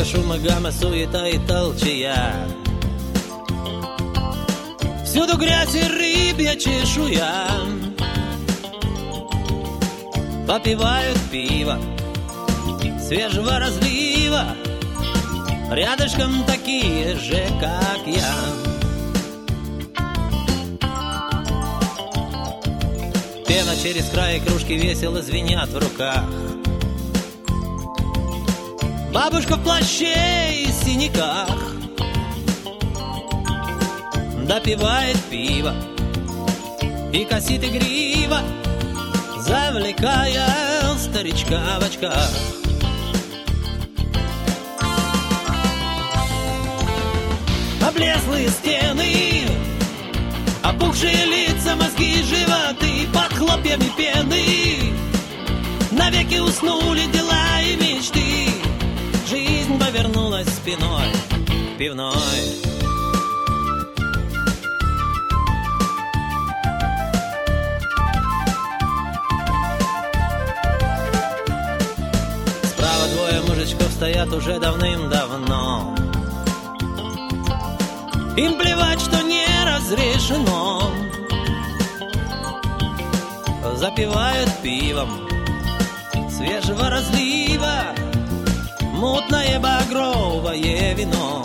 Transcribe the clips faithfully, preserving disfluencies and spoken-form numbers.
Музыка, шум и гамма, суета и толчая. Всюду грязь и рыбья чешуя. Попивают пиво свежего разлива, рядышком такие же, как я. Пена через край, кружки весело звенят в руках. Бабушка в плаще и синяках допивает пиво и косит игриво, завлекая старичка в очках. Облезлые стены, опухшие лица, мозги, животы под хлопьями пены. Навеки уснули дела и мечты. Жизнь повернулась спиной к пивной. Справа двое мужичков стоят уже давным-давно. Им плевать, что не разрешено. Запивают пивом свежего разлива мутное багровое вино.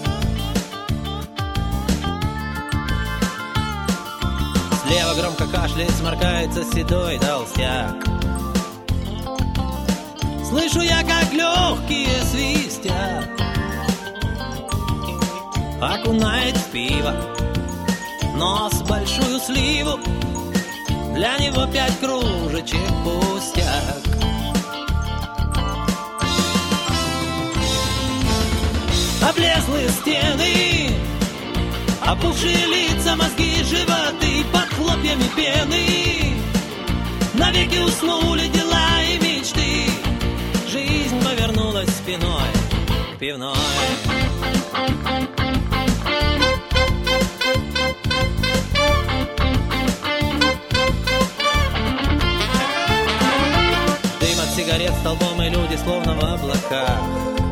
Слева громко кашляет, сморкается седой толстяк. Слышу я, как легкие свистят. Окунает в пиво нос большую сливу. Для него пять кружечек пустяк. Облезлые стены, опухшие лица, мозги, животы под хлопьями пены. Навеки уснули дела и мечты. Жизнь повернулась спиной к пивной. Дым от сигарет столбом, и люди словно в облаках.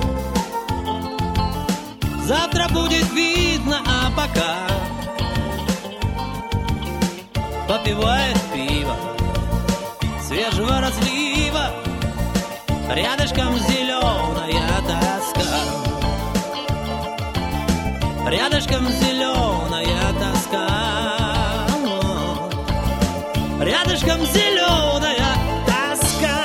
Завтра будет видно, а пока попивает пиво свежего разлива, рядышком зеленая тоска. Рядышком зеленая тоска. Рядышком зеленая тоска.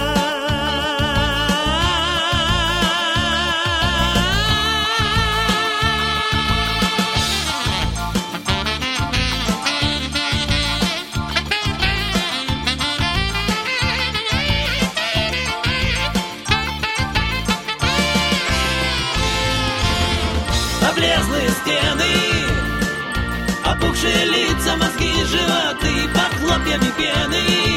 Облезлые стены, опухшие лица, мозги, животы под хлопьями пены.